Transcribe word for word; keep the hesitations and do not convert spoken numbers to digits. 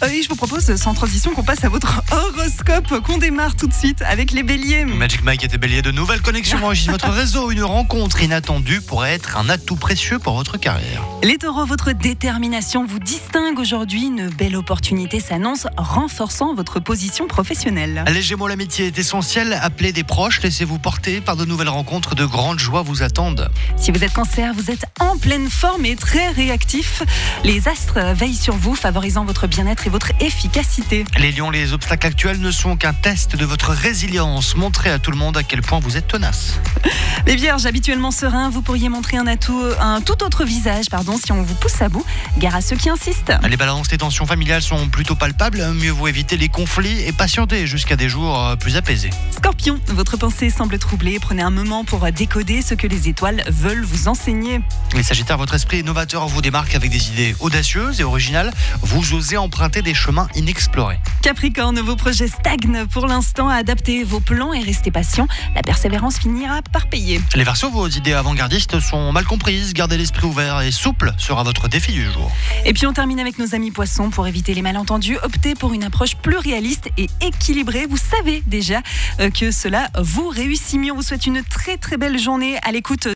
Euh, et je vous propose, sans transition, qu'on passe à votre horoscope, qu'on démarre tout de suite avec les béliers. Magic Mike était bélier, de nouvelles connexions enrichissent votre réseau. Une rencontre inattendue pourrait être un atout précieux pour votre carrière. Les taureaux, votre détermination vous distingue aujourd'hui. Une belle opportunité s'annonce, renforçant votre position professionnelle. Les gémeaux, l'amitié est essentielle. Appelez des proches, laissez-vous porter par de nouvelles rencontres. De grandes joies vous attendent. Si vous êtes cancer, vous êtes en pleine forme et très réactif. Les astres veillent sur vous, favorisant votre bien-être et votre efficacité. Les lions, les obstacles actuels ne sont qu'un test de votre résilience. Montrez à tout le monde à quel point vous êtes tenace. Les vierges, habituellement sereins, vous pourriez montrer un atout, un tout autre visage, pardon, si on vous pousse à bout. Gare à ceux qui insistent. Les balances, les tensions familiales sont plutôt palpables. Mieux vaut éviter les conflits et patienter jusqu'à des jours plus apaisés. Scorpion, votre pensée semble troublée. Prenez un moment pour décoder ce que les étoiles veulent vous enseigner. Les sagittaires, votre esprit innovateur vous démarque avec des idées audacieuses et originales. Vous osez emprunter des chemins inexplorés. Capricorne, vos projets stagnent pour l'instant. Adaptez vos plans et restez patient. La persévérance finira par payer. Les Verseaux, vos idées avant-gardistes sont mal comprises. Gardez l'esprit ouvert et souple sera votre défi du jour. Et puis on termine avec nos amis poissons. Pour éviter les malentendus, optez pour une approche plus réaliste et équilibrée. Vous savez déjà que cela vous réussit mieux. On vous souhaite une très très belle journée à l'écoute